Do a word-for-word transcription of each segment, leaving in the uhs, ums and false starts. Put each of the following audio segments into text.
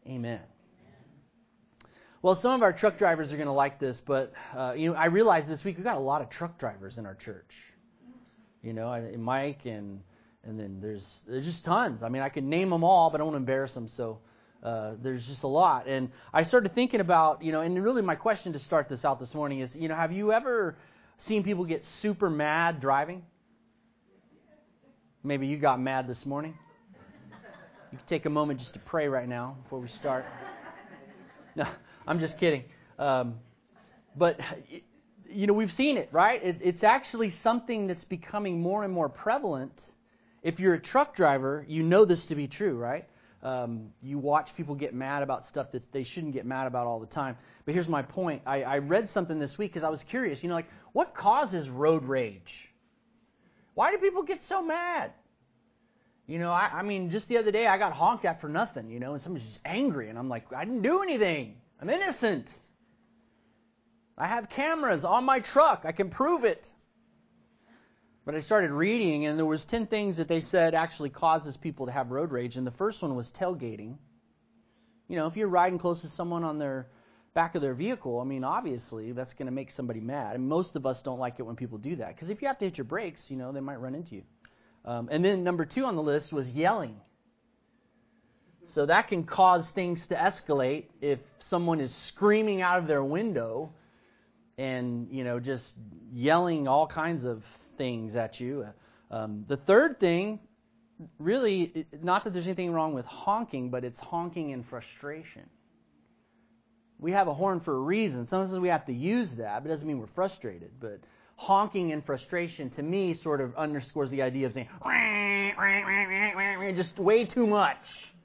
Amen. Well, some of our truck drivers are going to like this, but uh, you know, I realized this week we've got a lot of truck drivers in our church. You know, I, Mike and and then there's there's just tons. I mean, I could name them all, but I don't want to embarrass them. So uh, there's just a lot. And I started thinking about, you know, and really my question to start this out this morning is, you know, have you ever seen people get super mad driving? Maybe you got mad this morning. You can take a moment just to pray right now before we start. No, I'm just kidding. Um, but, you know, we've seen it, right? It, it's actually something that's becoming more and more prevalent. If you're a truck driver, you know this to be true, right? Um, you watch people get mad about stuff that they shouldn't get mad about all the time. But here's my point. I, I read something this week because I was curious. You know, like, what causes road rage? Why do people get so mad? You know, I, I mean, just the other day I got honked at for nothing, you know, and somebody's just angry. And I'm like, I didn't do anything. I'm innocent. I have cameras on my truck. I can prove it. But I started reading, and there was ten things that they said actually causes people to have road rage. And the first one was tailgating. You know, if you're riding close to someone on their back of their vehicle, I mean, obviously that's going to make somebody mad. And most of us don't like it when people do that. Because if you have to hit your brakes, you know, they might run into you. Um, and then number two on the list was yelling. So that can cause things to escalate if someone is screaming out of their window and, you know, just yelling all kinds of things at you. Um, the third thing, really, not that there's anything wrong with honking, but it's honking in frustration. We have a horn for a reason. Sometimes we have to use that, but it doesn't mean we're frustrated. But honking in frustration, to me, sort of underscores the idea of saying, just way too much.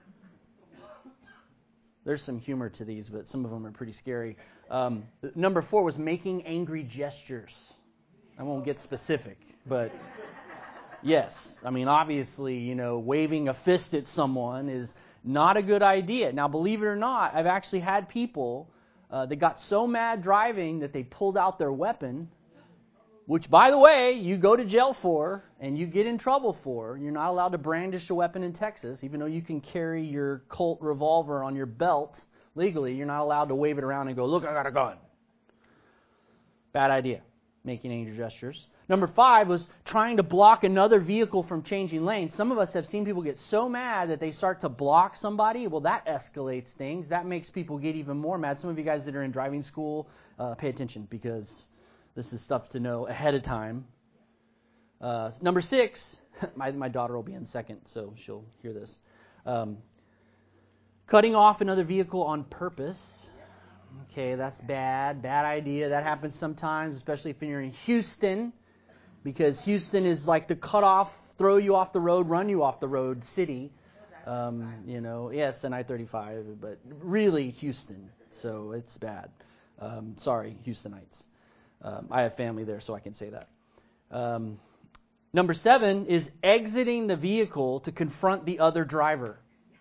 There's some humor to these, but some of them are pretty scary. Um, number four was making angry gestures. I won't get specific, but yes. I mean, obviously, you know, waving a fist at someone is not a good idea. Now, believe it or not, I've actually had people uh, that got so mad driving that they pulled out their weapon, which, by the way, you go to jail for and you get in trouble for. You're not allowed to brandish a weapon in Texas, even though you can carry your Colt revolver on your belt legally. You're not allowed to wave it around and go, look, I got a gun. Bad idea, making angry gestures. Number five was trying to block another vehicle from changing lanes. Some of us have seen people get so mad that they start to block somebody. Well, that escalates things. That makes people get even more mad. Some of you guys that are in driving school, uh, pay attention because this is stuff to know ahead of time. Uh, number six, my, my daughter will be in second, so she'll hear this. Um, cutting off another vehicle on purpose. Okay, that's bad. Bad idea. That happens sometimes, especially if you're in Houston, because Houston is like the cut off, throw you off the road, run you off the road city. Um, you know, yes, and I thirty-five, but really Houston, so it's bad. Um, sorry, Houstonites. Um, I have family there, so I can say that. Um, number seven is exiting the vehicle to confront the other driver.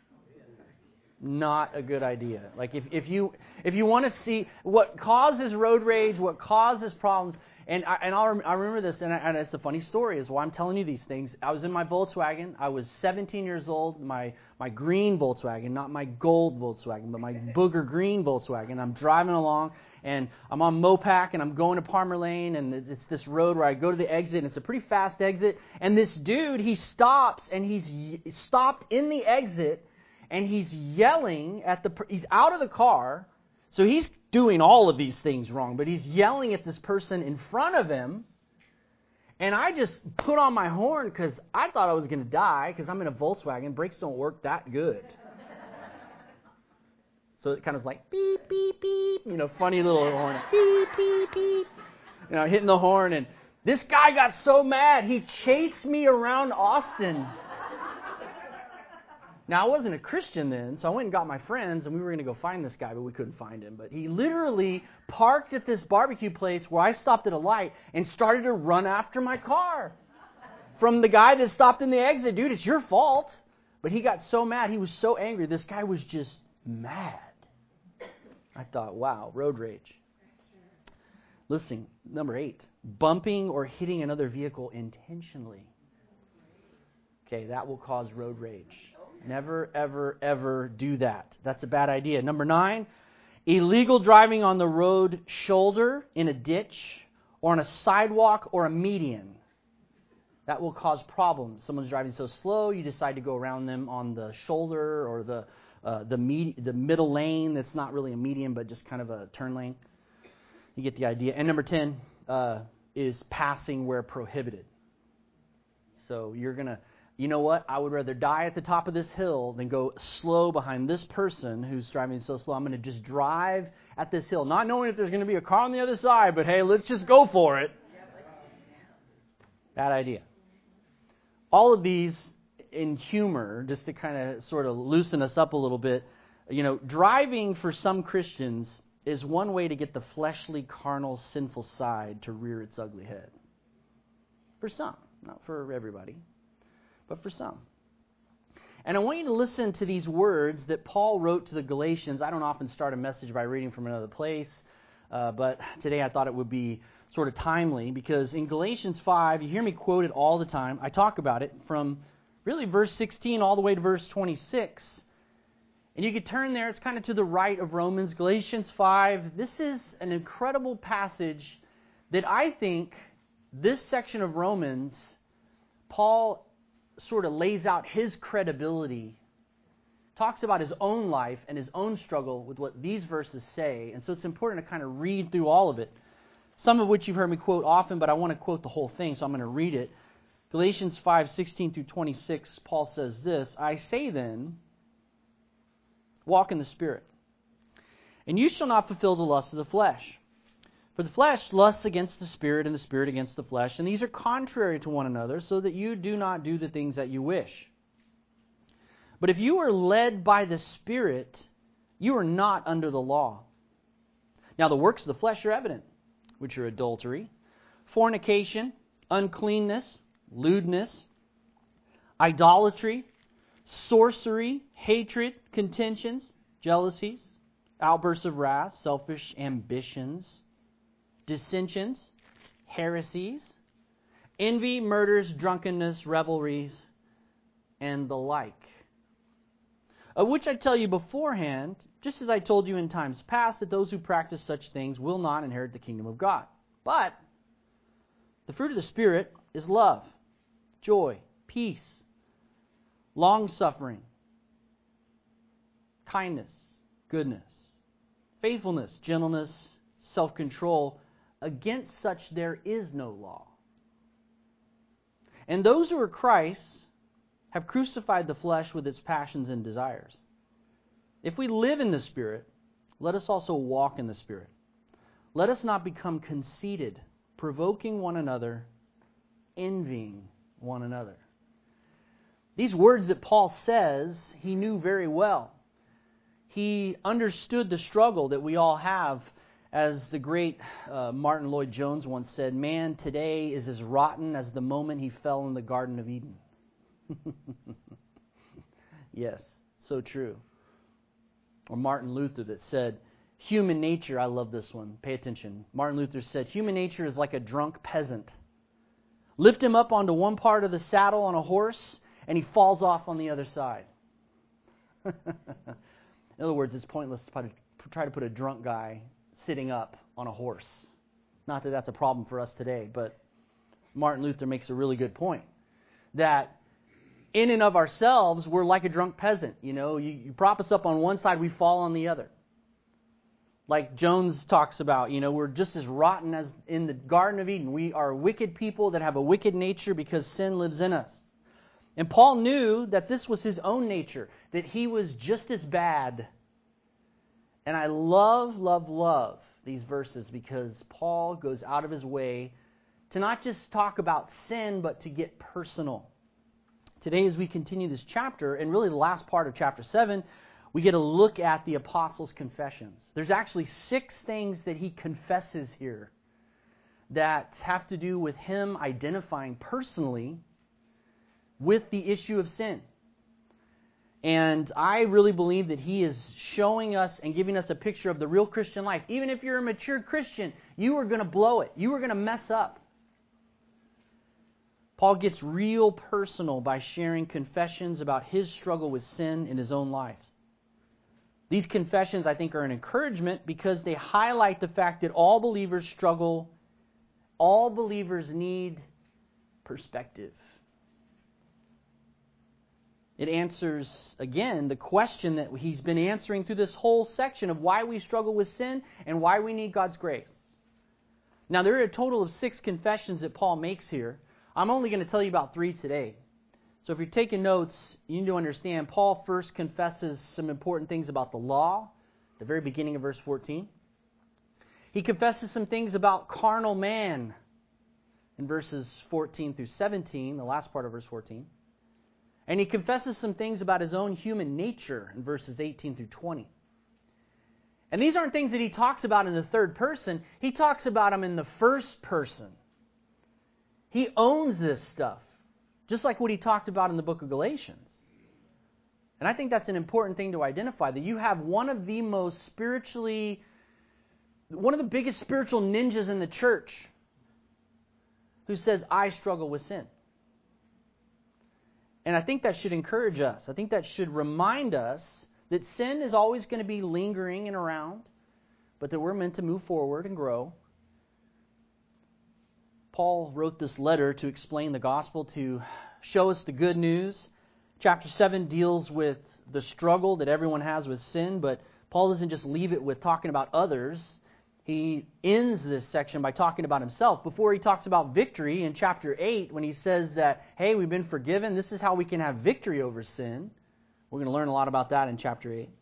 Not a good idea. Like if, if you if you want to see what causes road rage, what causes problems, and I, and I'll, I remember this, and, I, and it's a funny story, is why I'm telling you these things. I was in my Volkswagen. I was seventeen years old. My my green Volkswagen, not my gold Volkswagen, but my booger green Volkswagen. I'm driving along, and I'm on Mopac, and I'm going to Palmer Lane, and it's this road where I go to the exit, and it's a pretty fast exit. And this dude, he stops, and he's stopped in the exit. And he's yelling at the, he's out of the car, so he's doing all of these things wrong, but he's yelling at this person in front of him, and I just put on my horn because I thought I was going to die because I'm in a Volkswagen. Brakes don't work that good. So it kind of was like, beep, beep, beep, you know, funny little horn, beep, beep, beep, you know, hitting the horn, and this guy got so mad, he chased me around Austin. Now, I wasn't a Christian then, so I went and got my friends, and we were going to go find this guy, but we couldn't find him. But he literally parked at this barbecue place where I stopped at a light and started to run after my car. From the guy that stopped in the exit, dude, it's your fault. But he got so mad, he was so angry, this guy was just mad. I thought, wow, road rage. Listen, number eight, bumping or hitting another vehicle intentionally. Okay, that will cause road rage. Never, ever, ever do that. That's a bad idea. Number nine, illegal driving on the road shoulder, in a ditch, or on a sidewalk or a median. That will cause problems. Someone's driving so slow, you decide to go around them on the shoulder or the uh, the med- the middle lane that's not really a median, but just kind of a turn lane. You get the idea. And number ten uh, is passing where prohibited. So you're going to, you know what? I would rather die at the top of this hill than go slow behind this person who's driving so slow. I'm going to just drive at this hill, not knowing if there's going to be a car on the other side, but hey, let's just go for it. Bad idea. All of these in humor, just to kind of sort of loosen us up a little bit, you know, driving for some Christians is one way to get the fleshly, carnal, sinful side to rear its ugly head. For some, not for everybody, but for some. And I want you to listen to these words that Paul wrote to the Galatians. I don't often start a message by reading from another place, uh, but today I thought it would be sort of timely, because in Galatians five, you hear me quote it all the time. I talk about it from really verse sixteen all the way to verse twenty-six. And you could turn there, it's kind of to the right of Romans, Galatians five. This is an incredible passage that I think this section of Romans, Paul sort of lays out his credibility, talks about his own life and his own struggle with what these verses say. And so it's important to kind of read through all of it. Some of which you've heard me quote often, but I want to quote the whole thing, so I'm going to read it. Galatians five, sixteen through twenty-six, Paul says this, I say then, walk in the Spirit, and you shall not fulfill the lust of the flesh. For the flesh lusts against the Spirit, and the Spirit against the flesh, and these are contrary to one another, so that you do not do the things that you wish. But if you are led by the Spirit, you are not under the law. Now the works of the flesh are evident, which are adultery, fornication, uncleanness, lewdness, idolatry, sorcery, hatred, contentions, jealousies, outbursts of wrath, selfish ambitions, dissensions, heresies, envy, murders, drunkenness, revelries, and the like. Of which I tell you beforehand, just as I told you in times past, that those who practice such things will not inherit the kingdom of God. But the fruit of the Spirit is love, joy, peace, long-suffering, kindness, goodness, faithfulness, gentleness, self-control. Against such there is no law. And those who are Christ's have crucified the flesh with its passions and desires. If we live in the Spirit, let us also walk in the Spirit. Let us not become conceited, provoking one another, envying one another. These words that Paul says, he knew very well. He understood the struggle that we all have. As the great uh, Martin Lloyd-Jones once said, man today is as rotten as the moment he fell in the Garden of Eden. Yes, so true. Or Martin Luther that said, human nature, I love this one, pay attention. Martin Luther said, human nature is like a drunk peasant. Lift him up onto one part of the saddle on a horse, and he falls off on the other side. In other words, it's pointless to try to put a drunk guy sitting up on a horse. Not that that's a problem for us today, but Martin Luther makes a really good point. That in and of ourselves, we're like a drunk peasant. You know, you, you prop us up on one side, we fall on the other. Like Jones talks about, you know, we're just as rotten as in the Garden of Eden. We are wicked people that have a wicked nature because sin lives in us. And Paul knew that this was his own nature, that he was just as bad. And I love, love, love these verses because Paul goes out of his way to not just talk about sin, but to get personal. Today, as we continue this chapter, and really the last part of chapter seven, we get a look at the apostles' confessions. There's actually six things that he confesses here that have to do with him identifying personally with the issue of sin. And I really believe that he is showing us and giving us a picture of the real Christian life. Even if you're a mature Christian, you are going to blow it. You are going to mess up. Paul gets real personal by sharing confessions about his struggle with sin in his own life. These confessions, I think, are an encouragement because they highlight the fact that all believers struggle, all believers need perspective. It answers, again, the question that he's been answering through this whole section of why we struggle with sin and why we need God's grace. Now, there are a total of six confessions that Paul makes here. I'm only going to tell you about three today. So if you're taking notes, you need to understand Paul first confesses some important things about the law, at the very beginning of verse fourteen. He confesses some things about carnal man in verses fourteen through seventeen, the last part of verse fourteen. And he confesses some things about his own human nature in verses eighteen through twenty. And these aren't things that he talks about in the third person. He talks about them in the first person. He owns this stuff, just like what he talked about in the book of Galatians. And I think that's an important thing to identify, that you have one of the most spiritually, one of the biggest spiritual ninjas in the church who says, I struggle with sin. And I think that should encourage us. I think that should remind us that sin is always going to be lingering and around, but that we're meant to move forward and grow. Paul wrote this letter to explain the gospel, to show us the good news. Chapter seven deals with the struggle that everyone has with sin, but Paul doesn't just leave it with talking about others. He ends this section by talking about himself before he talks about victory in chapter eight when he says that, hey, we've been forgiven. This is how we can have victory over sin. We're going to learn a lot about that in chapter eight.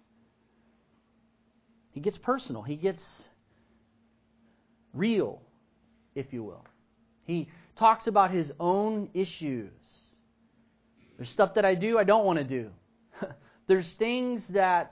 He gets personal. He gets real, if you will. He talks about his own issues. There's stuff that I do I don't want to do. There's things that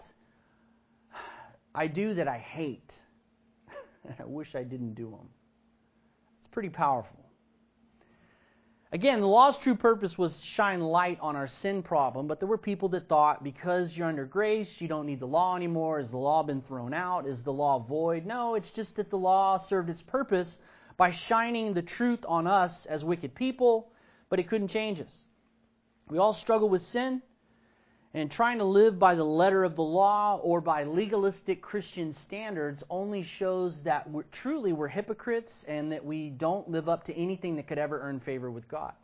I do that I hate. I wish I didn't do them. It's pretty powerful. Again, the law's true purpose was to shine light on our sin problem, but there were people that thought because you're under grace, you don't need the law anymore. Has the law been thrown out? Is the law void? No, it's just that the law served its purpose by shining the truth on us as wicked people, but it couldn't change us. We all struggle with sin, and trying to live by the letter of the law or by legalistic Christian standards only shows that we're, truly we're hypocrites and that we don't live up to anything that could ever earn favor with God.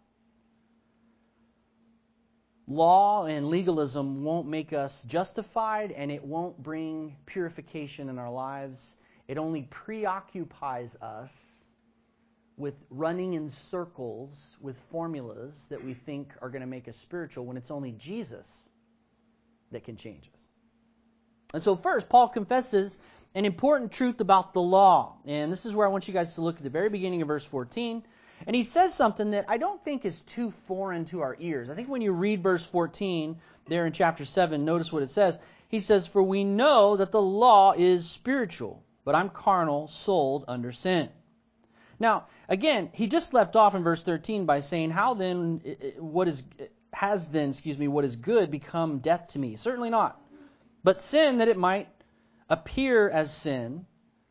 Law and legalism won't make us justified, and it won't bring purification in our lives. It only preoccupies us with running in circles with formulas that we think are going to make us spiritual when it's only Jesus that can change us. And so first, Paul confesses an important truth about the law. And this is where I want you guys to look at the very beginning of verse fourteen. And he says something that I don't think is too foreign to our ears. I think when you read verse fourteen there in chapter seven, notice what it says. He says, "For we know that the law is spiritual, but I'm carnal, sold under sin." Now, again, he just left off in verse thirteen by saying, "How then, what is... has then, excuse me, what is good become death to me?" Certainly not. But sin, that it might appear as sin,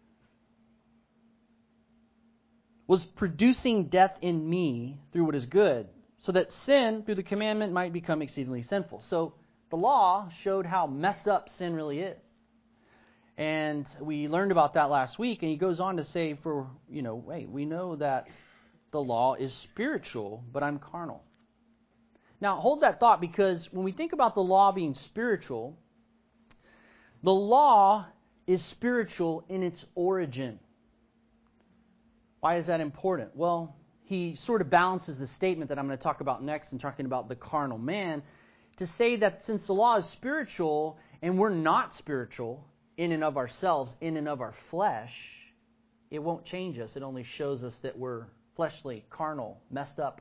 was producing death in me through what is good, so that sin, through the commandment, might become exceedingly sinful. So the law showed how messed up sin really is. And we learned about that last week, and he goes on to say, for, you know, wait, we know that the law is spiritual, but I'm carnal. Now, hold that thought, because when we think about the law being spiritual, the law is spiritual in its origin. Why is that important? Well, he sort of balances the statement that I'm going to talk about next in talking about the carnal man to say that since the law is spiritual and we're not spiritual in and of ourselves, in and of our flesh, it won't change us. It only shows us that we're fleshly, carnal, messed up.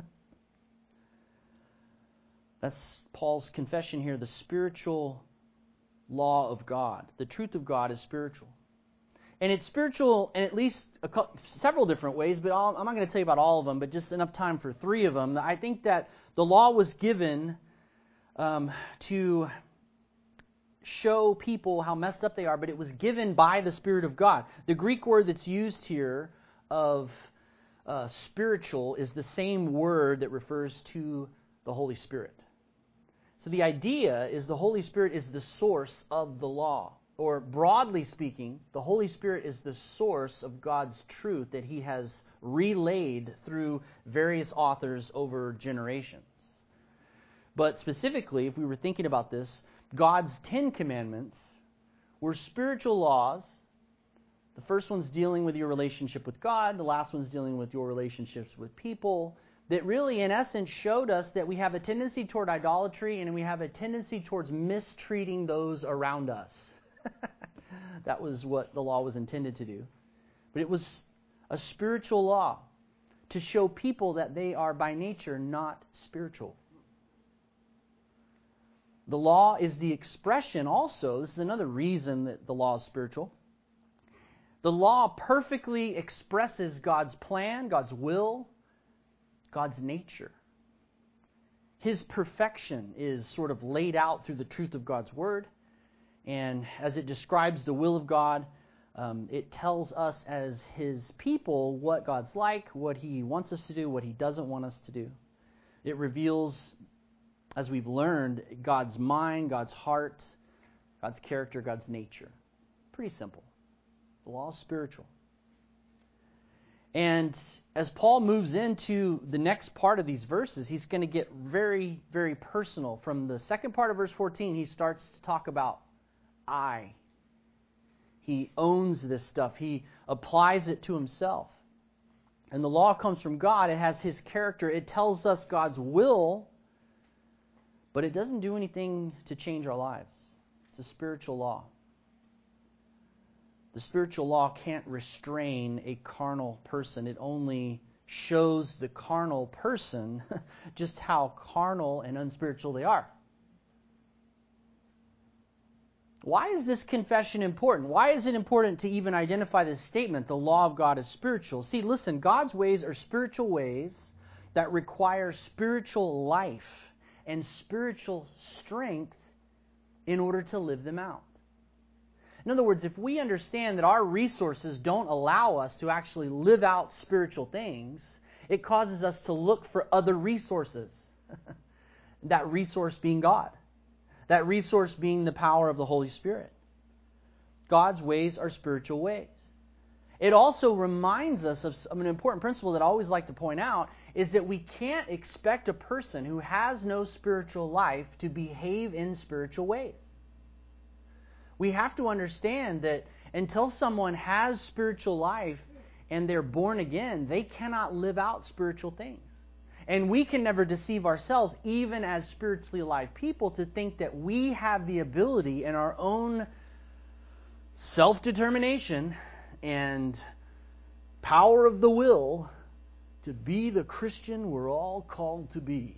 That's Paul's confession here, the spiritual law of God. The truth of God is spiritual. And it's spiritual in at least a couple, several different ways, but all, I'm not going to tell you about all of them, but just enough time for three of them. I think that the law was given um, to show people how messed up they are, but it was given by the Spirit of God. The Greek word that's used here of uh, spiritual is the same word that refers to the Holy Spirit. So the idea is the Holy Spirit is the source of the law. Or broadly speaking, the Holy Spirit is the source of God's truth that He has relayed through various authors over generations. But specifically, if we were thinking about this, God's Ten Commandments were spiritual laws. The first one's dealing with your relationship with God. The last one's dealing with your relationships with people. That really, in essence, showed us that we have a tendency toward idolatry and we have a tendency towards mistreating those around us. That was what the law was intended to do. But it was a spiritual law to show people that they are by nature not spiritual. The law is the expression also, this is another reason that the law is spiritual. The law perfectly expresses God's plan, God's will, God's nature. His perfection is sort of laid out through the truth of God's Word. And as it describes the will of God, um, it tells us as His people what God's like, what He wants us to do, what He doesn't want us to do. It reveals, as we've learned, God's mind, God's heart, God's character, God's nature. Pretty simple. The law is spiritual. And as Paul moves into the next part of these verses, he's going to get very, very personal. From the second part of verse fourteen, he starts to talk about I. He owns this stuff. He applies it to himself. And the law comes from God. It has His character. It tells us God's will, but it doesn't do anything to change our lives. It's a spiritual law. The spiritual law can't restrain a carnal person. It only shows the carnal person just how carnal and unspiritual they are. Why is this confession important? Why is it important to even identify this statement, the law of God is spiritual? See, listen, God's ways are spiritual ways that require spiritual life and spiritual strength in order to live them out. In other words, if we understand that our resources don't allow us to actually live out spiritual things, it causes us to look for other resources. That resource being God. That resource being the power of the Holy Spirit. God's ways are spiritual ways. It also reminds us of an important principle that I always like to point out, is that we can't expect a person who has no spiritual life to behave in spiritual ways. We have to understand that until someone has spiritual life and they're born again, they cannot live out spiritual things. And we can never deceive ourselves, even as spiritually alive people, to think that we have the ability in our own self-determination and power of the will to be the Christian we're all called to be.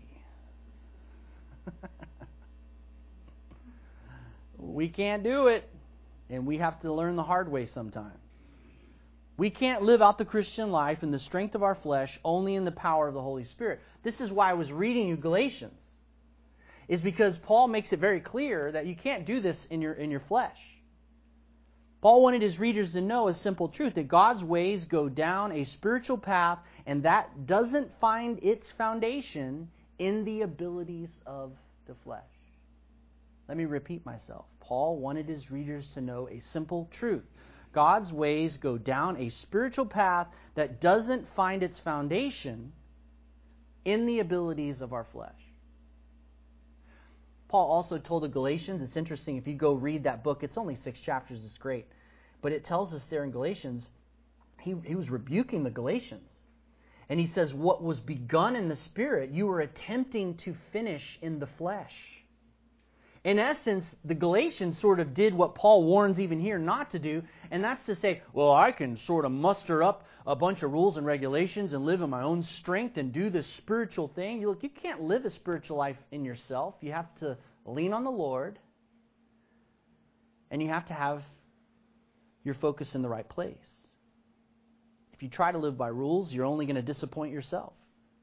We can't do it, and we have to learn the hard way sometimes. We can't live out the Christian life in the strength of our flesh, only in the power of the Holy Spirit. This is why I was reading you Galatians, is because Paul makes it very clear that you can't do this in your in your flesh. Paul wanted his readers to know a simple truth, that God's ways go down a spiritual path, and that doesn't find its foundation in the abilities of the flesh. Let me repeat myself. Paul wanted his readers to know a simple truth. God's ways go down a spiritual path that doesn't find its foundation in the abilities of our flesh. Paul also told the Galatians, it's interesting, if you go read that book, it's only six chapters, it's great. But it tells us there in Galatians, he, he was rebuking the Galatians. And he says, what was begun in the Spirit, you were attempting to finish in the flesh. In essence, the Galatians sort of did what Paul warns even here not to do, and that's to say, well, I can sort of muster up a bunch of rules and regulations and live in my own strength and do this spiritual thing. You look, you can't live a spiritual life in yourself. You have to lean on the Lord, and you have to have your focus in the right place. If you try to live by rules, you're only going to disappoint yourself.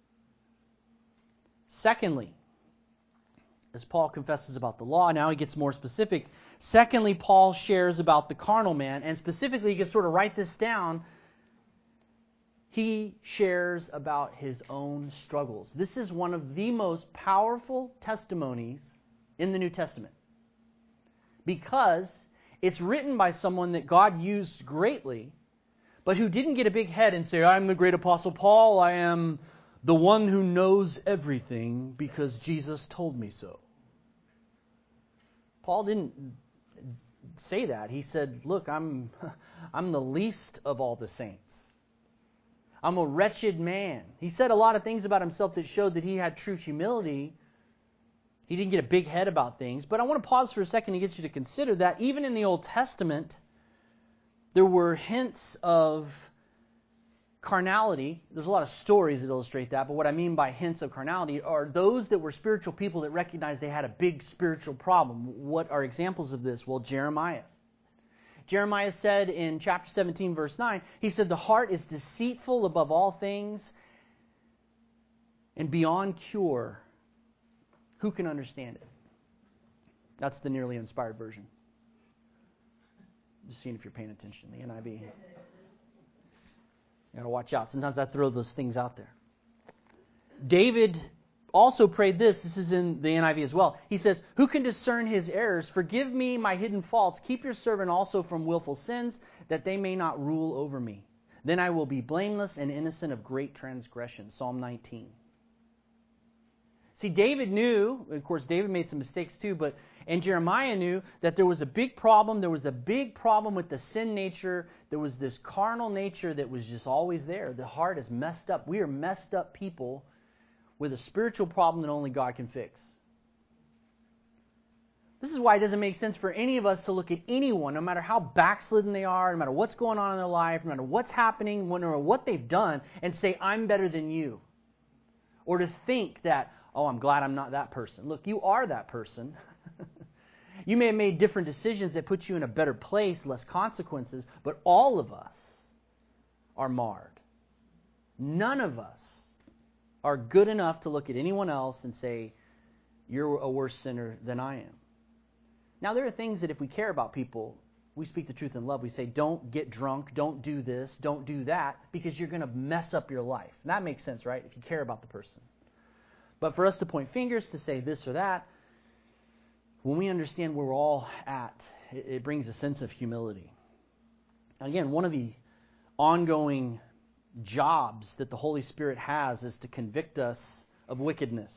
Secondly, as Paul confesses about the law, now he gets more specific. Secondly, Paul shares about the carnal man, and specifically, you can sort of write this down. he shares about his own struggles. This is one of the most powerful testimonies in the New Testament because it's written by someone that God used greatly, but who didn't get a big head and say, I'm the great Apostle Paul, I am the one who knows everything because Jesus told me so. Paul didn't say that. He said, look, I'm, I'm the least of all the saints. I'm a wretched man. He said a lot of things about himself that showed that he had true humility. He didn't get a big head about things. But I want to pause for a second to get you to consider that even in the Old Testament, there were hints of carnality. There's a lot of stories that illustrate that, but what I mean by hints of carnality are those that were spiritual people that recognized they had a big spiritual problem. What are examples of this? Well, Jeremiah. Jeremiah said in chapter seventeen, verse nine, he said, the heart is deceitful above all things and beyond cure. Who can understand it? That's the nearly inspired version. Just seeing if you're paying attention. The N I V. You got to watch out. Sometimes I throw those things out there. David also prayed this. This is in the N I V as well. He says, who can discern his errors? Forgive me my hidden faults. Keep your servant also from willful sins, that they may not rule over me. Then I will be blameless and innocent of great transgression. Psalm nineteen. See, David knew, of course, David made some mistakes too, but and Jeremiah knew that there was a big problem. There was a big problem with the sin nature. There was this carnal nature that was just always there. The heart is messed up. We are messed up people with a spiritual problem that only God can fix. This is why it doesn't make sense for any of us to look at anyone, no matter how backslidden they are, no matter what's going on in their life, no matter what's happening, no matter what they've done, and say, I'm better than you. Or to think that, oh, I'm glad I'm not that person. Look, you are that person. You may have made different decisions that put you in a better place, less consequences, but all of us are marred. None of us are good enough to look at anyone else and say, you're a worse sinner than I am. Now, there are things that if we care about people, we speak the truth in love. We say, don't get drunk, don't do this, don't do that, because you're going to mess up your life. And that makes sense, right, if you care about the person. But for us to point fingers, to say this or that, when we understand where we're all at, it, it brings a sense of humility. And again, one of the ongoing jobs that the Holy Spirit has is to convict us of wickedness.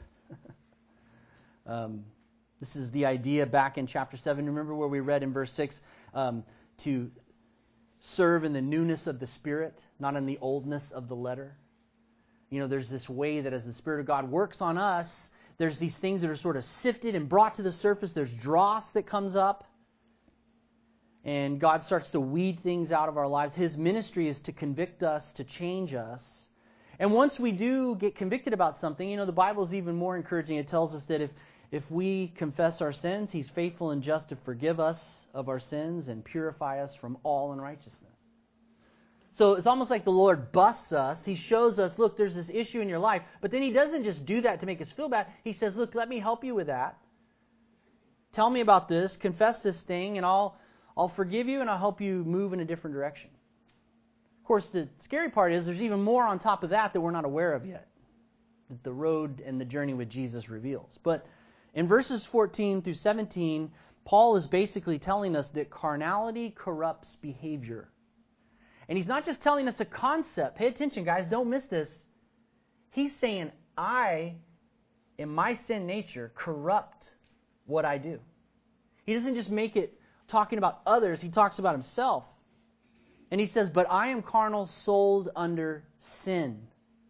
um, this is the idea back in chapter seven. Remember where we read in verse six, um, to serve in the newness of the Spirit, not in the oldness of the letter. You know, there's this way that as the Spirit of God works on us, there's these things that are sort of sifted and brought to the surface. There's dross that comes up. And God starts to weed things out of our lives. His ministry is to convict us, to change us. And once we do get convicted about something, you know, the Bible is even more encouraging. It tells us that if, if we confess our sins, He's faithful and just to forgive us of our sins and purify us from all unrighteousness. So it's almost like the Lord busts us. He shows us, look, there's this issue in your life. But then He doesn't just do that to make us feel bad. He says, look, let me help you with that. Tell me about this. Confess this thing, and I'll I'll forgive you, and I'll help you move in a different direction. Of course, the scary part is there's even more on top of that that we're not aware of yet, that the road and the journey with Jesus reveals. But in verses fourteen through seventeen, Paul is basically telling us that carnality corrupts behavior. And he's not just telling us a concept. Pay attention, guys. Don't miss this. He's saying, I, in my sin nature, corrupt what I do. He doesn't just make it talking about others. He talks about himself. And he says, but I am carnal, sold under sin.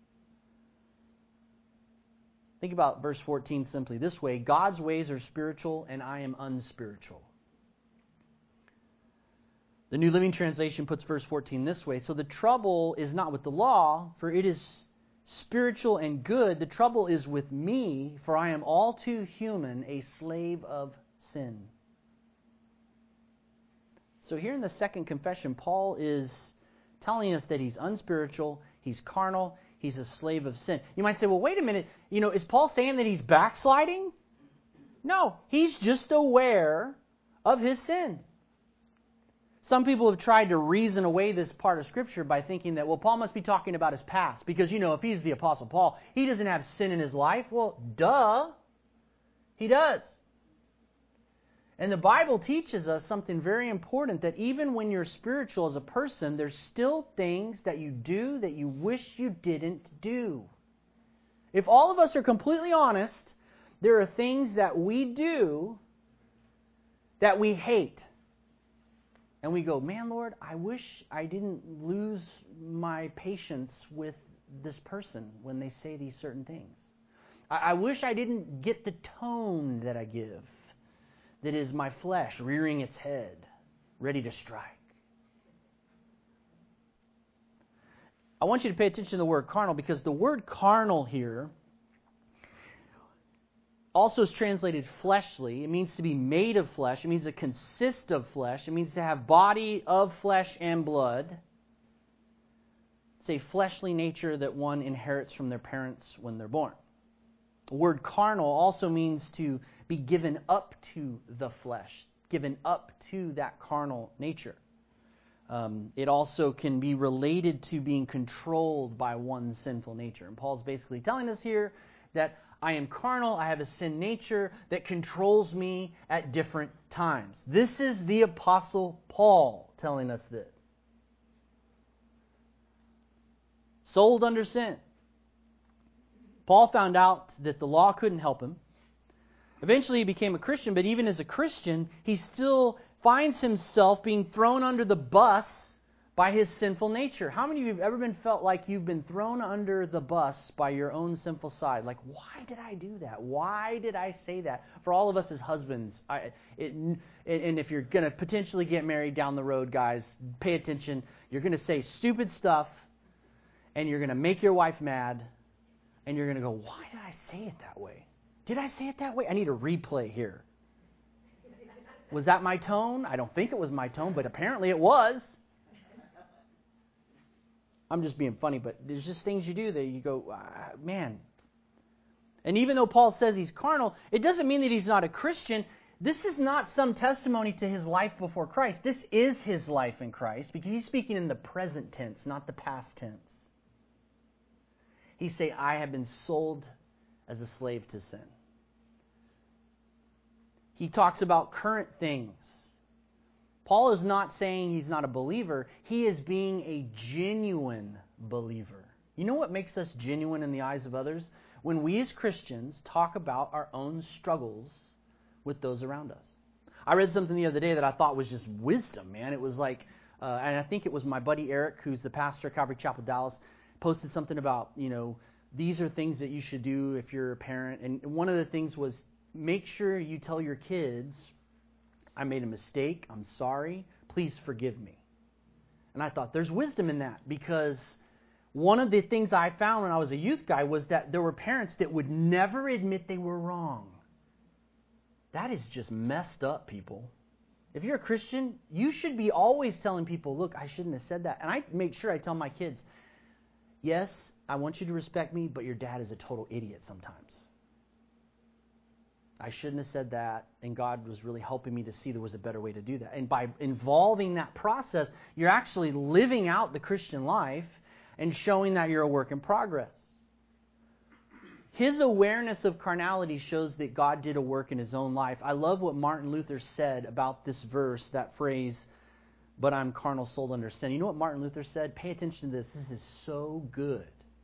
Think about verse fourteen simply this way. God's ways are spiritual, and I am unspiritual. The New Living Translation puts verse fourteen this way. So the trouble is not with the law, for it is spiritual and good. The trouble is with me, for I am all too human, a slave of sin. So here in the second confession, Paul is telling us that he's unspiritual, he's carnal, he's a slave of sin. You might say, well, wait a minute. You know, is Paul saying that he's backsliding? No, he's just aware of his sin. Some people have tried to reason away this part of Scripture by thinking that, well, Paul must be talking about his past. Because, you know, if he's the Apostle Paul, he doesn't have sin in his life. Well, duh. He does. And the Bible teaches us something very important, that even when you're spiritual as a person, there's still things that you do that you wish you didn't do. If all of us are completely honest, there are things that we do that we hate. And we go, man, Lord, I wish I didn't lose my patience with this person when they say these certain things. I, I wish I didn't get the tone that I give, that is my flesh rearing its head, ready to strike. I want you to pay attention to the word carnal, because the word carnal here also is translated fleshly. It means to be made of flesh. It means to consist of flesh. It means to have body of flesh and blood. It's a fleshly nature that one inherits from their parents when they're born. The word carnal also means to be given up to the flesh, given up to that carnal nature. Um, it also can be related to being controlled by one's sinful nature. And Paul's basically telling us here that I am carnal, I have a sin nature that controls me at different times. This is the Apostle Paul telling us this. Sold under sin. Paul found out that the law couldn't help him. Eventually he became a Christian, but even as a Christian, he still finds himself being thrown under the bus by his sinful nature. How many of you have ever been felt like you've been thrown under the bus by your own sinful side? Like, why did I do that? Why did I say that? For all of us as husbands, I, it, and if you're going to potentially get married down the road, guys, pay attention. You're going to say stupid stuff, and you're going to make your wife mad, and you're going to go, why did I say it that way? Did I say it that way? I need a replay here. Was that my tone? I don't think it was my tone, but apparently it was. I'm just being funny, but there's just things you do that you go, ah, man. And even though Paul says he's carnal, it doesn't mean that he's not a Christian. This is not some testimony to his life before Christ. This is his life in Christ, because he's speaking in the present tense, not the past tense. He say, I have been sold as a slave to sin. He talks about current things. Paul is not saying he's not a believer. He is being a genuine believer. You know what makes us genuine in the eyes of others? When we as Christians talk about our own struggles with those around us. I read something the other day that I thought was just wisdom, man. It was like, uh, and I think it was my buddy Eric, who's the pastor at Calvary Chapel, Dallas, posted something about, you know, these are things that you should do if you're a parent. And one of the things was, make sure you tell your kids, I made a mistake, I'm sorry, please forgive me. And I thought, there's wisdom in that, because one of the things I found when I was a youth guy was that there were parents that would never admit they were wrong. That is just messed up, people. If you're a Christian, you should be always telling people, look, I shouldn't have said that. And I make sure I tell my kids, yes, I want you to respect me, but your dad is a total idiot sometimes. I shouldn't have said that, and God was really helping me to see there was a better way to do that. And by involving that process, you're actually living out the Christian life and showing that you're a work in progress. His awareness of carnality shows that God did a work in his own life. I love what Martin Luther said about this verse, that phrase, but I'm carnal, sold under sin. You know what Martin Luther said? Pay attention to this. This is so good.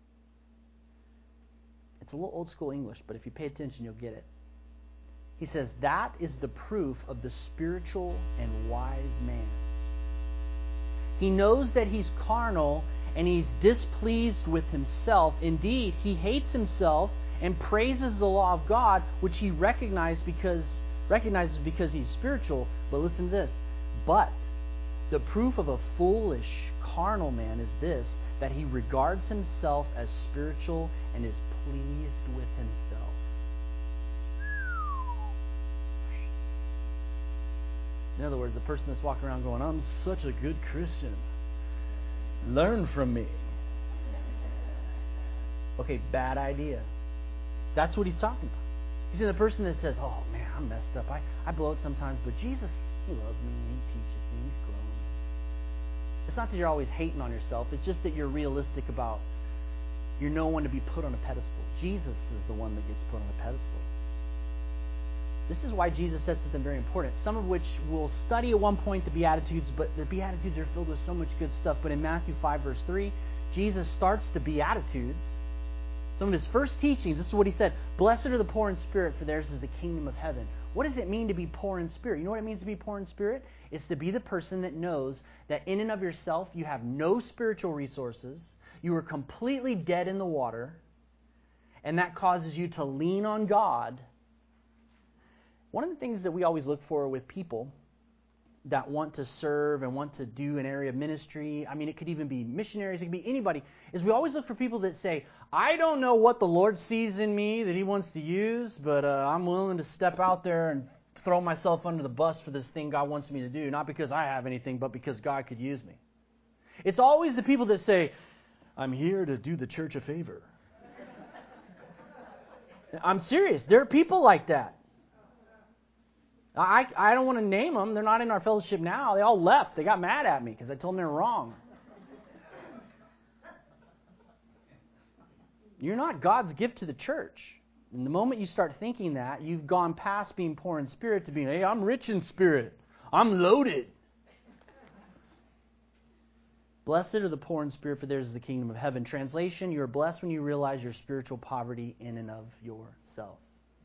It's a little old school English, but if you pay attention, you'll get it. He says, that is the proof of the spiritual and wise man. He knows that he's carnal and he's displeased with himself. Indeed, he hates himself and praises the law of God, which he recognizes because, recognizes because he's spiritual. But listen to this. But the proof of a foolish, carnal man is this, that he regards himself as spiritual and is pleased with himself. In other words, the person that's walking around going, I'm such a good Christian. Learn from me. Okay, bad idea. That's what he's talking about. He's the person that says, oh man, I'm messed up. I, I blow it sometimes, but Jesus, he loves me. He teaches me. He's grown. It's not that you're always hating on yourself. It's just that you're realistic about you're no one to be put on a pedestal. Jesus is the one that gets put on a pedestal. This is why Jesus said something very important, some of which we'll study at one point, the Beatitudes, but the Beatitudes are filled with so much good stuff. But in Matthew five, verse three, Jesus starts the Beatitudes. Some of his first teachings, this is what he said, "Blessed are the poor in spirit, for theirs is the kingdom of heaven." What does it mean to be poor in spirit? You know what it means to be poor in spirit? It's to be the person that knows that in and of yourself you have no spiritual resources, you are completely dead in the water, and that causes you to lean on God. One of the things that we always look for with people that want to serve and want to do an area of ministry, I mean, it could even be missionaries, it could be anybody, is we always look for people that say, I don't know what the Lord sees in me that He wants to use, but uh, I'm willing to step out there and throw myself under the bus for this thing God wants me to do, not because I have anything, but because God could use me. It's always the people that say, I'm here to do the church a favor. I'm serious. There are people like that. I, I don't want to name them. They're not in our fellowship now. They all left. They got mad at me because I told them they were wrong. You're not God's gift to the church. And the moment you start thinking that, you've gone past being poor in spirit to being, hey, I'm rich in spirit. I'm loaded. Blessed are the poor in spirit, for theirs is the kingdom of heaven. Translation, you are blessed when you realize your spiritual poverty in and of yourself.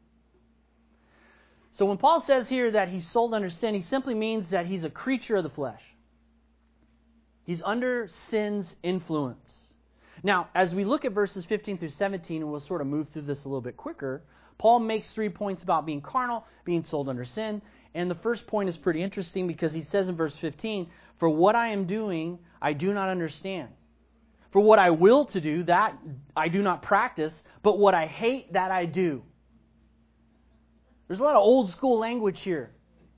So when Paul says here that he's sold under sin, he simply means that he's a creature of the flesh. He's under sin's influence. Now, as we look at verses fifteen through seventeen, and we'll sort of move through this a little bit quicker, Paul makes three points about being carnal, being sold under sin. And the first point is pretty interesting because he says in verse fifteen, for what I am doing, I do not understand. For what I will to do, that I do not practice, but what I hate, that I do. There's a lot of old school language here.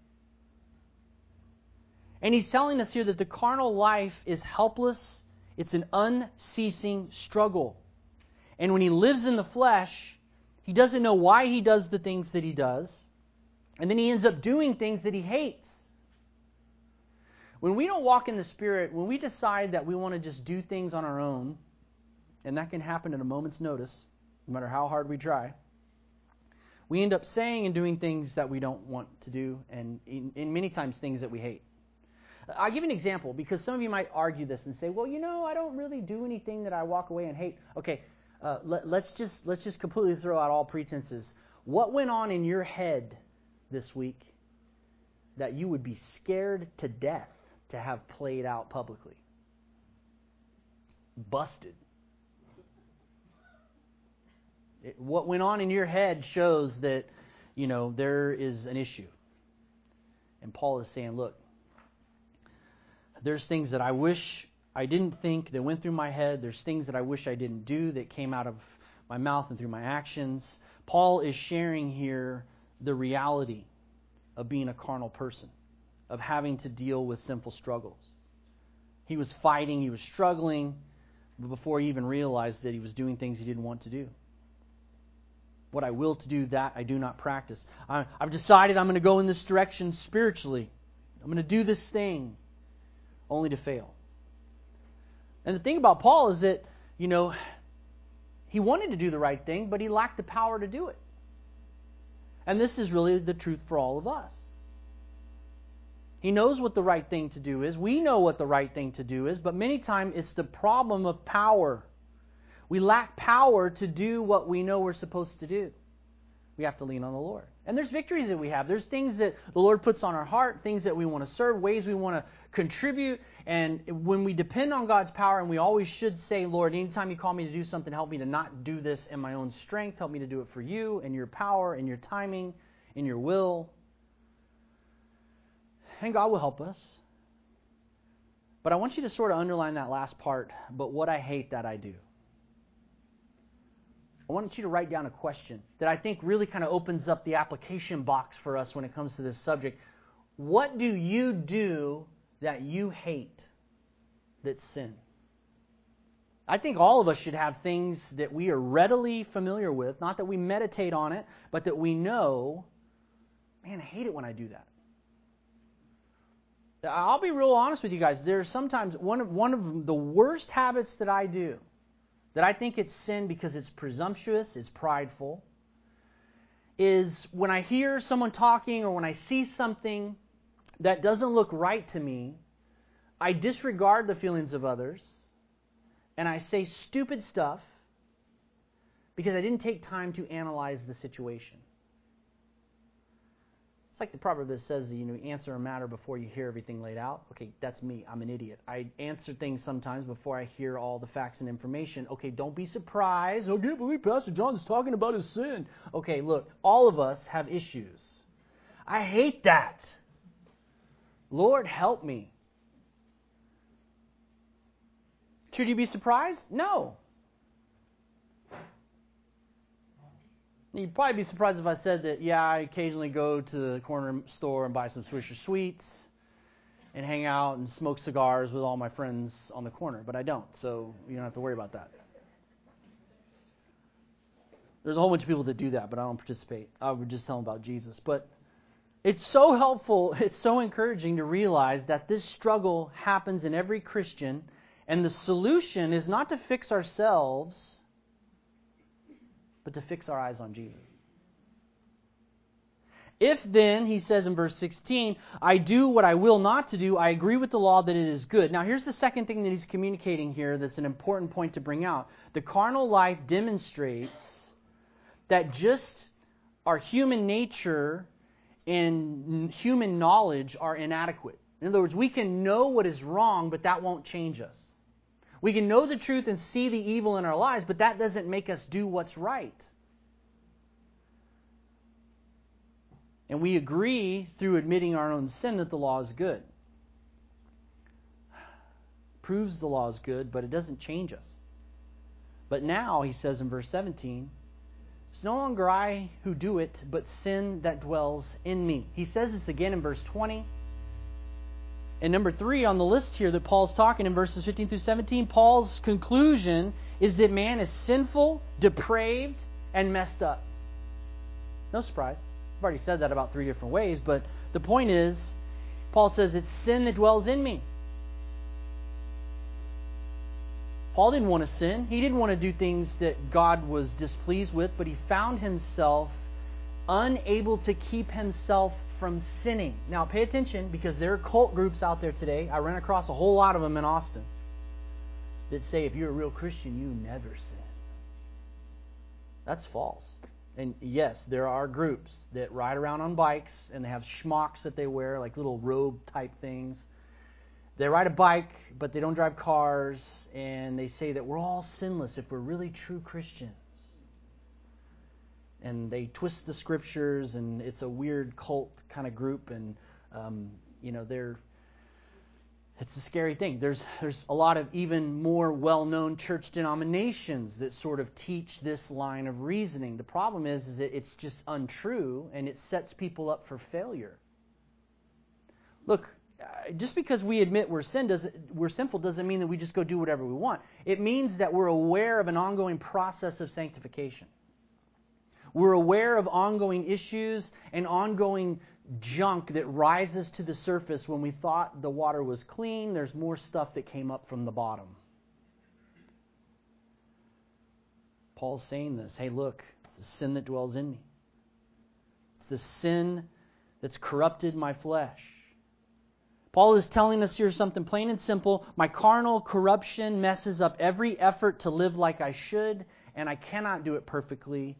And he's telling us here that the carnal life is helpless. It's an unceasing struggle. And when he lives in the flesh, he doesn't know why he does the things that he does. And then he ends up doing things that he hates. When we don't walk in the Spirit, when we decide that we want to just do things on our own, and that can happen at a moment's notice, no matter how hard we try, we end up saying and doing things that we don't want to do, and in, in many times things that we hate. I'll give you an example, because some of you might argue this and say, well, you know, I don't really do anything that I walk away and hate. Okay, uh, let, let's just let's just completely throw out all pretenses. What went on in your head this week that you would be scared to death to have played out publicly? Busted. It, what went on in your head shows that, you know, there is an issue. And Paul is saying, look, there's things that I wish I didn't think that went through my head. There's things that I wish I didn't do that came out of my mouth and through my actions. Paul is sharing here the reality of being a carnal person, of having to deal with sinful struggles. He was fighting, he was struggling, before he even realized that he was doing things he didn't want to do. What I will to do, that I do not practice. I, I've decided I'm going to go in this direction spiritually. I'm going to do this thing, only to fail. And the thing about Paul is that, you know, he wanted to do the right thing, but he lacked the power to do it. And this is really the truth for all of us. He knows what the right thing to do is. We know what the right thing to do is, but many times it's the problem of power. We lack power to do what we know we're supposed to do. We have to lean on the Lord. And there's victories that we have. There's things that the Lord puts on our heart, things that we want to serve, ways we want to contribute. And when we depend on God's power, and we always should say, Lord, anytime you call me to do something, help me to not do this in my own strength. Help me to do it for you and your power and your timing and your will. And God will help us. But I want you to sort of underline that last part, but what I hate, that I do. I want you to write down a question that I think really kind of opens up the application box for us when it comes to this subject. What do you do that you hate that's sin? I think all of us should have things that we are readily familiar with, not that we meditate on it, but that we know, man, I hate it when I do that. I'll be real honest with you guys. There's sometimes one of, one of the worst habits that I do, that I think it's sin because it's presumptuous, it's prideful, is when I hear someone talking or when I see something that doesn't look right to me, I disregard the feelings of others and I say stupid stuff because I didn't take time to analyze the situation. It's like the proverb that says, you know, answer a matter before you hear everything laid out. Okay, that's me. I'm an idiot. I answer things sometimes before I hear all the facts and information. Okay, don't be surprised. I can't believe Pastor John's talking about his sin. Okay, look, all of us have issues. I hate that. Lord, help me. Should you be surprised? No. You'd probably be surprised if I said that, yeah, I occasionally go to the corner store and buy some Swisher Sweets and hang out and smoke cigars with all my friends on the corner. But I don't, so you don't have to worry about that. There's a whole bunch of people that do that, but I don't participate. I would just tell them about Jesus. But it's so helpful, it's so encouraging to realize that this struggle happens in every Christian, and the solution is not to fix ourselves, but to fix our eyes on Jesus. If then, he says in verse sixteen, I do what I will not to do, I agree with the law that it is good. Now here's the second thing that he's communicating here that's an important point to bring out. The carnal life demonstrates that just our human nature and human knowledge are inadequate. In other words, we can know what is wrong, but that won't change us. We can know the truth and see the evil in our lives, but that doesn't make us do what's right. And we agree through admitting our own sin that the law is good. Proves the law is good, but it doesn't change us. But now, he says in verse seventeen, it's no longer I who do it, but sin that dwells in me. He says this again in verse twenty. And number three on the list here that Paul's talking in verses fifteen through seventeen, Paul's conclusion is that man is sinful, depraved, and messed up. No surprise. I've already said that about three different ways, but the point is, Paul says it's sin that dwells in me. Paul didn't want to sin. He didn't want to do things that God was displeased with, but he found himself unable to keep himself from sinning. Now pay attention, because there are cult groups out there today. I ran across a whole lot of them in Austin that say if you're a real Christian, you never sin. That's false. And yes, there are groups that ride around on bikes and they have schmucks that they wear, like little robe type things. They ride a bike, but they don't drive cars, and they say that we're all sinless if we're really true Christians. And they twist the scriptures, and it's a weird cult kind of group, and um, you know, they're it's a scary thing. There's there's a lot of even more well-known church denominations that sort of teach this line of reasoning. The problem is, is that it's just untrue, and it sets people up for failure. Look, just because we admit we're sin doesn't we're sinful doesn't mean that we just go do whatever we want. It means that we're aware of an ongoing process of sanctification. We're aware of ongoing issues and ongoing junk that rises to the surface when we thought the water was clean. There's more stuff that came up from the bottom. Paul's saying this. Hey, look, it's the sin that dwells in me. It's the sin that's corrupted my flesh. Paul is telling us here something plain and simple. My carnal corruption messes up every effort to live like I should, and I cannot do it perfectly.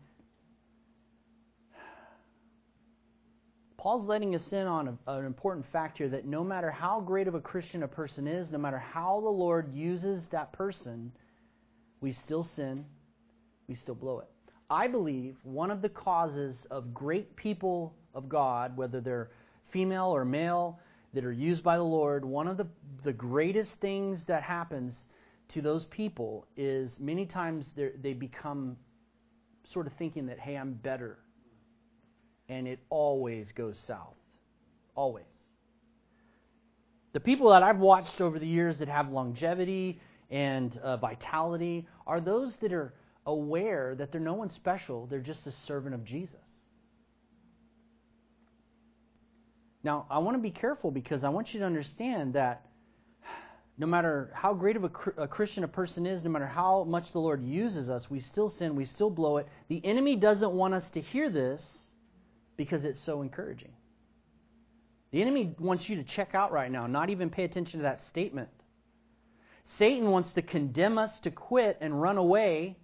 Paul's letting us in on a, an important fact here, that no matter how great of a Christian a person is, no matter how the Lord uses that person, we still sin, we still blow it. I believe one of the causes of great people of God, whether they're female or male, that are used by the Lord, one of the, the greatest things that happens to those people is many times they become sort of thinking that, hey, I'm better. And it always goes south. Always. The people that I've watched over the years that have longevity and uh, vitality are those that are aware that they're no one special. They're just a servant of Jesus. Now, I want to be careful because I want you to understand that no matter how great of a, a Christian a person is, no matter how much the Lord uses us, we still sin, we still blow it. The enemy doesn't want us to hear this because it's so encouraging. The enemy wants you to check out right now, not even pay attention to that statement. Satan wants to condemn us to quit and run away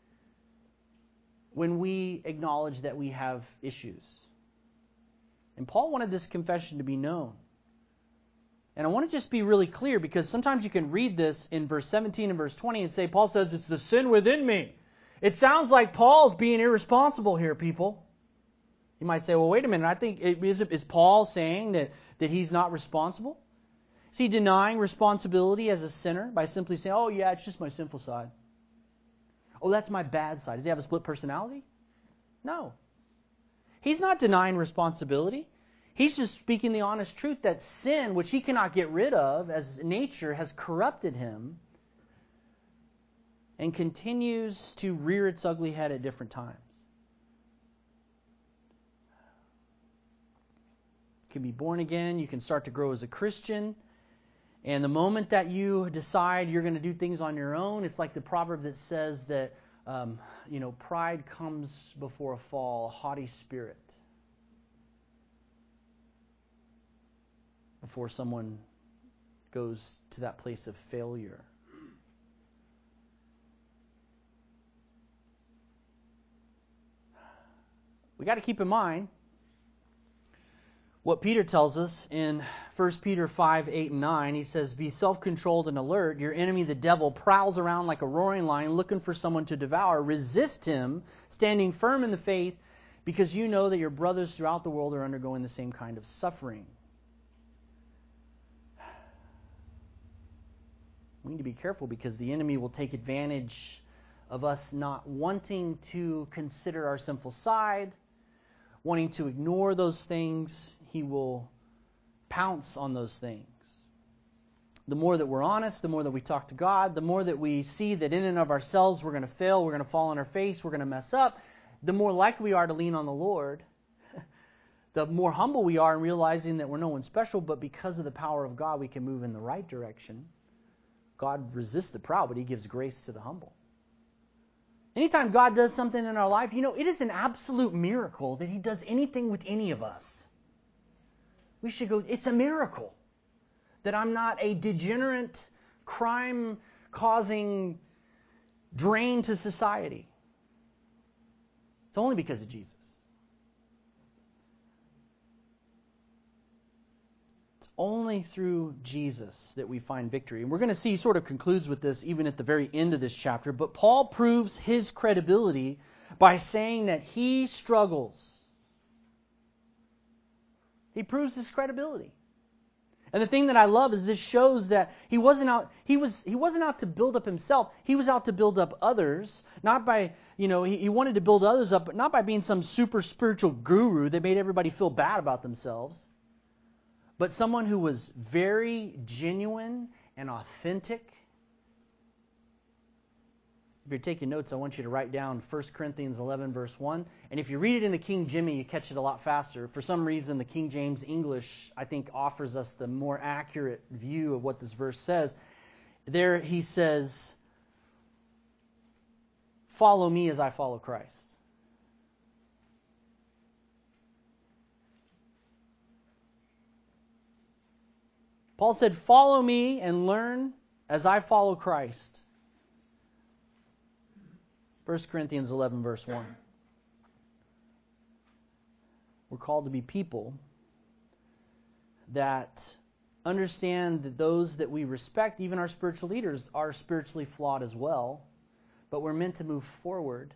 when we acknowledge that we have issues. And Paul wanted this confession to be known. And I want to just be really clear because sometimes you can read this in verse seventeen and verse twenty and say, Paul says it's the sin within me. It sounds like Paul's being irresponsible here, people. You might say, well, wait a minute. I think, is, is Paul saying that, that he's not responsible? Is he denying responsibility as a sinner by simply saying, oh yeah, it's just my sinful side? Oh, that's my bad side. Does he have a split personality? No. He's not denying responsibility. He's just speaking the honest truth that sin, which he cannot get rid of as nature, has corrupted him and continues to rear its ugly head at different times. You can be born again. You can start to grow as a Christian. And the moment that you decide you're going to do things on your own, it's like the proverb that says that, um, you know, pride comes before a fall, a haughty spirit. Before someone goes to that place of failure. We got to keep in mind what Peter tells us in First Peter five, eight, and nine. He says, be self-controlled and alert. Your enemy, the devil, prowls around like a roaring lion looking for someone to devour. Resist him, standing firm in the faith, because you know that your brothers throughout the world are undergoing the same kind of suffering. We need to be careful because the enemy will take advantage of us not wanting to consider our sinful side, wanting to ignore those things. He will pounce on those things. The more that we're honest, the more that we talk to God, the more that we see that in and of ourselves we're going to fail, we're going to fall on our face, we're going to mess up, the more likely we are to lean on the Lord. The more humble we are in realizing that we're no one special, but because of the power of God we can move in the right direction. God resists the proud, but He gives grace to the humble. Anytime God does something in our life, you know, it is an absolute miracle that He does anything with any of us. We should go, it's a miracle that I'm not a degenerate, crime-causing drain to society. It's only because of Jesus. Only through Jesus that we find victory. And we're going to see he sort of concludes with this even at the very end of this chapter. But Paul proves his credibility by saying that he struggles. He proves his credibility. And the thing that I love is this shows that he wasn't out he was he wasn't out to build up himself. He was out to build up others, not by, you know, he, he wanted to build others up, but not by being some super spiritual guru that made everybody feel bad about themselves. But someone who was very genuine and authentic. If you're taking notes, I want you to write down First Corinthians eleven, verse one. And if you read it in the King Jimmy, you catch it a lot faster. For some reason, the King James English, I think, offers us the more accurate view of what this verse says. There he says, follow me as I follow Christ. Paul said, follow me and learn as I follow Christ. First Corinthians eleven, verse one. We're called to be people that understand that those that we respect, even our spiritual leaders, are spiritually flawed as well, but we're meant to move forward.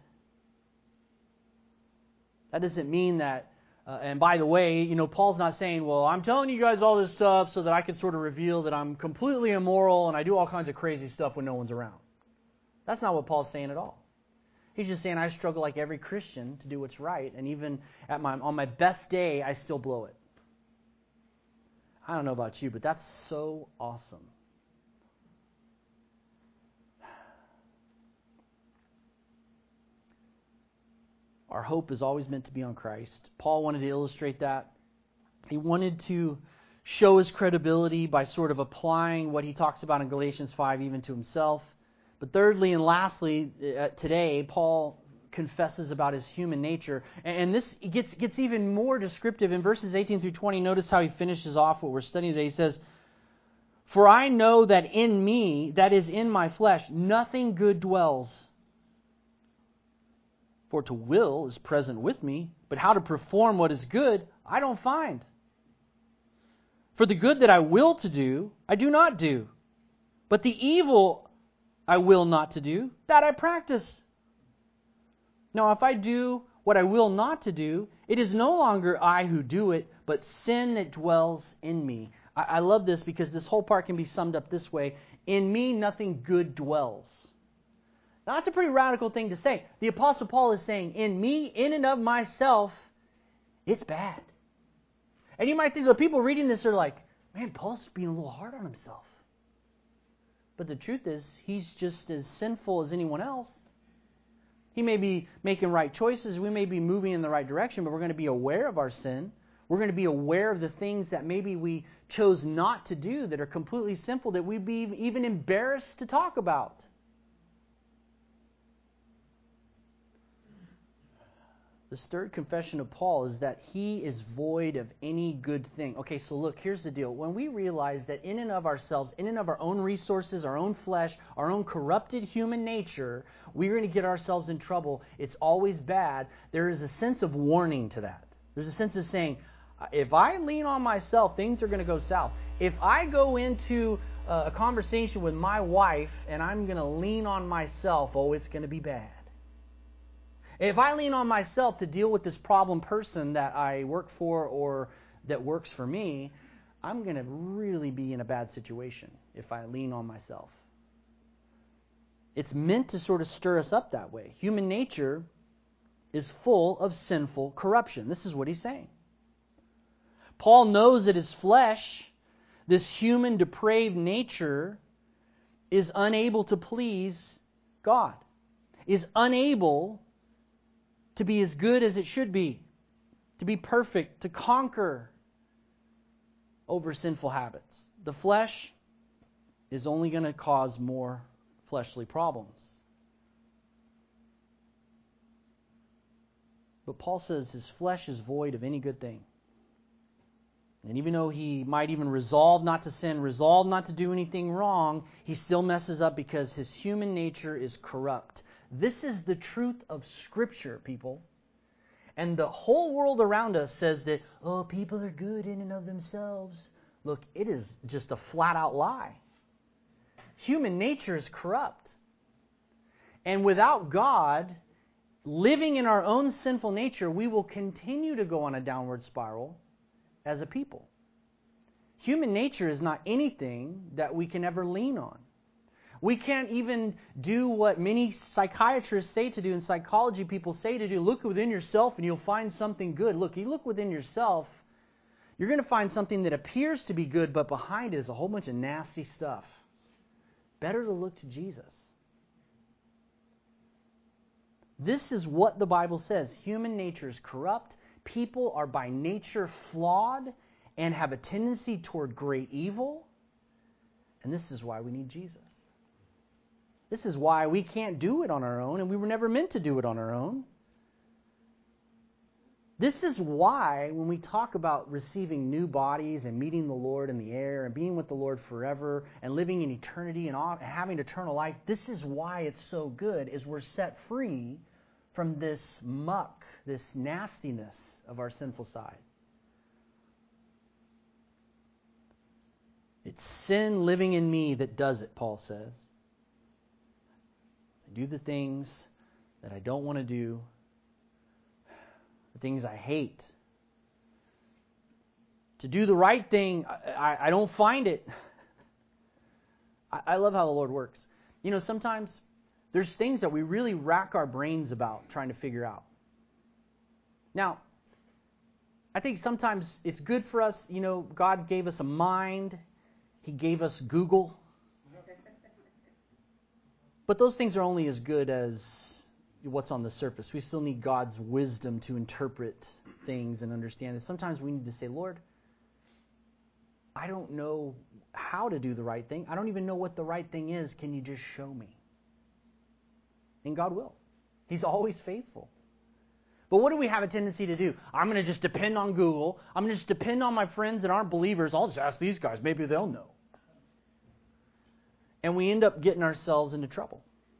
That doesn't mean that Uh, and by the way, you know, Paul's not saying, well, I'm telling you guys all this stuff so that I can sort of reveal that I'm completely immoral and I do all kinds of crazy stuff when no one's around. That's not what Paul's saying at all. He's just saying I struggle like every Christian to do what's right, and even at my on my best day, I still blow it. I don't know about you, but that's so awesome. Our hope is always meant to be on Christ. Paul wanted to illustrate that He wanted to show his credibility by sort of applying what he talks about in Galatians five even to himself. But thirdly and lastly, uh, today, Paul confesses about his human nature. And this gets, gets even more descriptive. In verses eighteen through twenty, notice how he finishes off what we're studying today. He says, "For I know that in me, that is in my flesh, nothing good dwells. For to will is present with me, but how to perform what is good, I don't find. For the good that I will to do, I do not do. But the evil I will not to do, that I practice. Now if I do what I will not to do, it is no longer I who do it, but sin that dwells in me." I, I love this because this whole part can be summed up this way. In me, nothing good dwells. Now that's a pretty radical thing to say. The Apostle Paul is saying, in me, in and of myself, it's bad. And you might think the people reading this are like, man, Paul's being a little hard on himself. But the truth is, he's just as sinful as anyone else. He may be making right choices. We may be moving in the right direction, but we're going to be aware of our sin. We're going to be aware of the things that maybe we chose not to do that are completely sinful, that we'd be even embarrassed to talk about. This third confession of Paul is that he is void of any good thing. Okay, so look, here's the deal. When we realize that in and of ourselves, in and of our own resources, our own flesh, our own corrupted human nature, we're going to get ourselves in trouble. It's always bad. There is a sense of warning to that. There's a sense of saying, if I lean on myself, things are going to go south. If I go into a conversation with my wife and I'm going to lean on myself, oh, it's going to be bad. If I lean on myself to deal with this problem person that I work for or that works for me, I'm going to really be in a bad situation if I lean on myself. It's meant to sort of stir us up that way. Human nature is full of sinful corruption. This is what he's saying. Paul knows that his flesh, this human depraved nature, is unable to please God, is unable to be as good as it should be, to be perfect, to conquer over sinful habits. The flesh is only going to cause more fleshly problems. But Paul says his flesh is void of any good thing. And even though he might even resolve not to sin, resolve not to do anything wrong, he still messes up because his human nature is corrupt. This is the truth of Scripture, people. And the whole world around us says that, oh, people are good in and of themselves. Look, it is just a flat-out lie. Human nature is corrupt. And without God, living in our own sinful nature, we will continue to go on a downward spiral as a people. Human nature is not anything that we can ever lean on. We can't even do what many psychiatrists say to do and psychology people say to do. Look within yourself and you'll find something good. Look, you look within yourself, you're going to find something that appears to be good, but behind it is a whole bunch of nasty stuff. Better to look to Jesus. This is what the Bible says. Human nature is corrupt. People are by nature flawed and have a tendency toward great evil. And this is why we need Jesus. This is why we can't do it on our own, and we were never meant to do it on our own. This is why when we talk about receiving new bodies and meeting the Lord in the air and being with the Lord forever and living in eternity and having eternal life, this is why it's so good, is we're set free from this muck, this nastiness of our sinful side. It's sin living in me that does it, Paul says. I do the things that I don't want to do, the things I hate. To do the right thing, I, I, I don't find it. I, I love how the Lord works. You know, sometimes there's things that we really rack our brains about trying to figure out. Now, I think sometimes it's good for us, you know, God gave us a mind. He gave us Google. But those things are only as good as what's on the surface. We still need God's wisdom to interpret things and understand it. Sometimes we need to say, Lord, I don't know how to do the right thing. I don't even know what the right thing is. Can you just show me? And God will. He's always faithful. But what do we have a tendency to do? I'm going to just depend on Google. I'm going to just depend on my friends that aren't believers. I'll just ask these guys. Maybe they'll know. And we end up getting ourselves into trouble.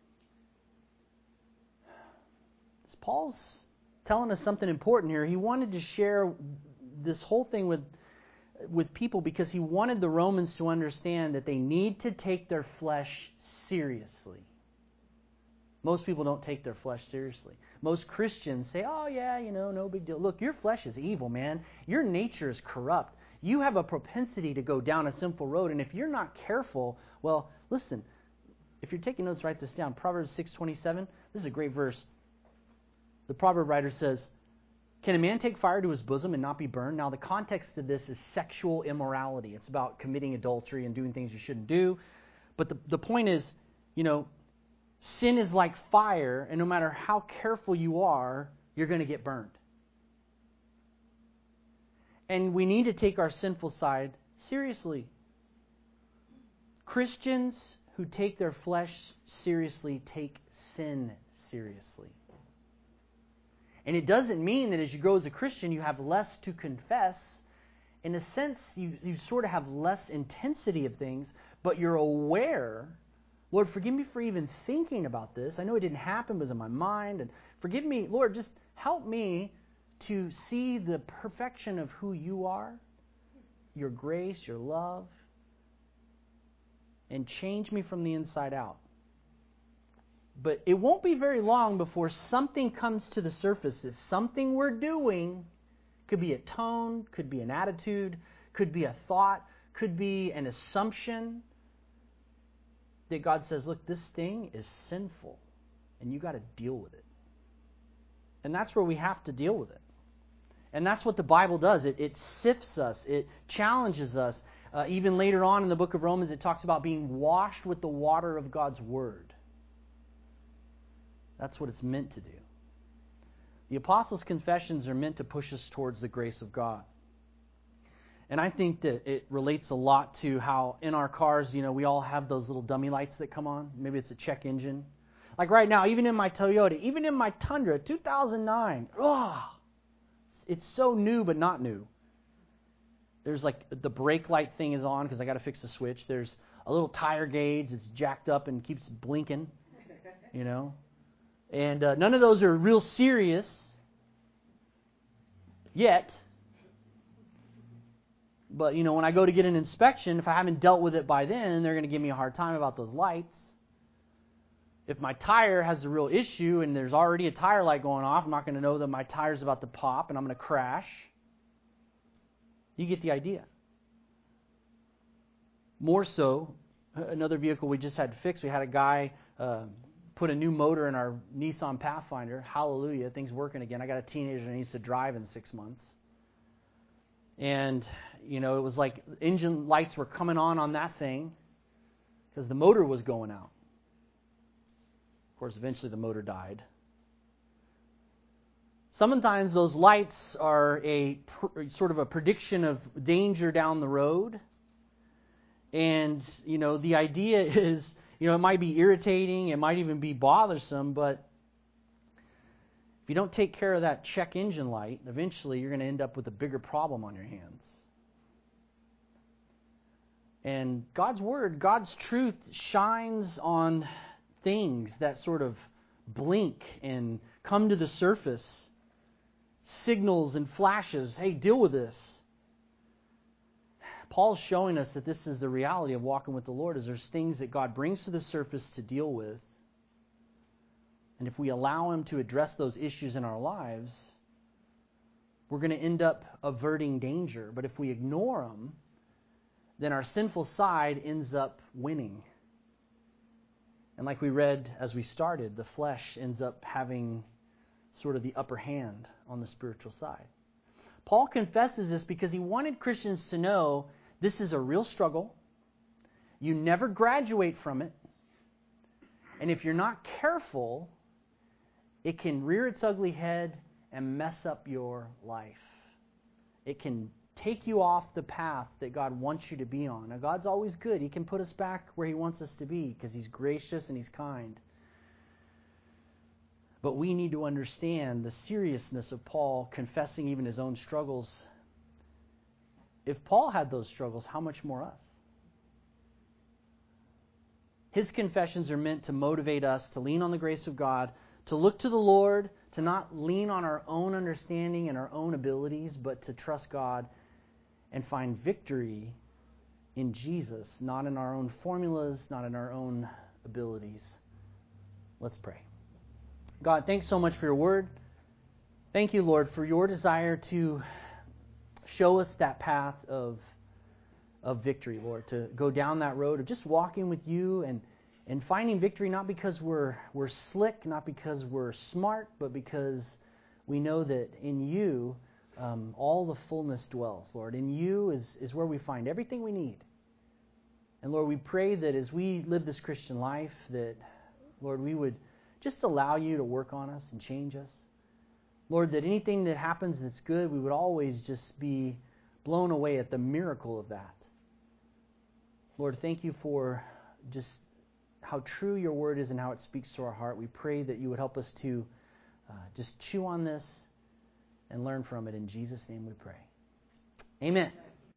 Paul's telling us something important here. He wanted to share this whole thing with, with people because he wanted the Romans to understand that they need to take their flesh seriously. Most people don't take their flesh seriously. Most Christians say, oh yeah, you know, no big deal. Look, your flesh is evil, man. Your nature is corrupt. You have a propensity to go down a sinful road, and if you're not careful, well, listen, if you're taking notes, write this down. Proverbs six twenty-seven, this is a great verse. The proverb writer says, can a man take fire to his bosom and not be burned? Now, the context of this is sexual immorality. It's about committing adultery and doing things you shouldn't do. But the, the point is, you know, sin is like fire, and no matter how careful you are, you're going to get burned. And we need to take our sinful side seriously. Christians who take their flesh seriously take sin seriously. And it doesn't mean that as you grow as a Christian, you have less to confess. In a sense, you, you sort of have less intensity of things, but you're aware. Lord, forgive me for even thinking about this. I know it didn't happen, but it was in my mind. And forgive me, Lord, just help me to see the perfection of who you are, your grace, your love, and change me from the inside out. But it won't be very long before something comes to the surface. That something we're doing could be a tone, could be an attitude, could be a thought, could be an assumption that God says, look, this thing is sinful and you got to deal with it. And that's where we have to deal with it. And that's what the Bible does. It, it sifts us. It challenges us. Uh, even later on in the book of Romans, it talks about being washed with the water of God's Word. That's what it's meant to do. The Apostles' Confessions are meant to push us towards the grace of God. And I think that it relates a lot to how in our cars, you know, we all have those little dummy lights that come on. Maybe it's a check engine. Like right now, even in my Toyota, even in my Tundra, two thousand nine, oh, it's so new but not new. There's like the brake light thing is on because I got to fix the switch. There's a little tire gauge that's jacked up and keeps blinking, you know. And uh, none of those are real serious yet. But, you know, when I go to get an inspection, if I haven't dealt with it by then, they're going to give me a hard time about those lights. If my tire has a real issue and there's already a tire light going off, I'm not going to know that my tire's about to pop and I'm going to crash. You get the idea. More so, another vehicle we just had fixed, we had a guy uh, put a new motor in our Nissan Pathfinder. Hallelujah, things working again. I got a teenager that needs to drive in six months. And, you know, it was like engine lights were coming on on that thing because the motor was going out. Of course, eventually the motor died. Sometimes those lights are a pr- sort of a prediction of danger down the road. And, you know, the idea is, you know, it might be irritating, it might even be bothersome, but if you don't take care of that check engine light, eventually you're going to end up with a bigger problem on your hands. And God's Word, God's truth shines on things that sort of blink and come to the surface. Signals and flashes, hey, deal with this. Paul's showing us that this is the reality of walking with the Lord, is there's things that God brings to the surface to deal with. And if we allow Him to address those issues in our lives, we're going to end up averting danger. But if we ignore them, then our sinful side ends up winning. And like we read as we started, the flesh ends up having sort of the upper hand on the spiritual side. Paul confesses this because he wanted Christians to know this is a real struggle. You never graduate from it. And if you're not careful, it can rear its ugly head and mess up your life. It can take you off the path that God wants you to be on. Now, God's always good. He can put us back where He wants us to be because He's gracious and He's kind. But we need to understand the seriousness of Paul confessing even his own struggles. If Paul had those struggles, how much more us? His confessions are meant to motivate us to lean on the grace of God, to look to the Lord, to not lean on our own understanding and our own abilities, but to trust God and find victory in Jesus, not in our own formulas, not in our own abilities. Let's pray. God, thanks so much for your word. Thank you, Lord, for your desire to show us that path of, of victory, Lord, to go down that road of just walking with you and, and finding victory not because we're, we're slick, not because we're smart, but because we know that in you um, all the fullness dwells, Lord. In you is, is where we find everything we need. And Lord, we pray that as we live this Christian life, that, Lord, we would just allow you to work on us and change us. Lord, that anything that happens that's good, we would always just be blown away at the miracle of that. Lord, thank you for just how true your word is and how it speaks to our heart. We pray that you would help us to uh, just chew on this and learn from it. In Jesus' name we pray. Amen.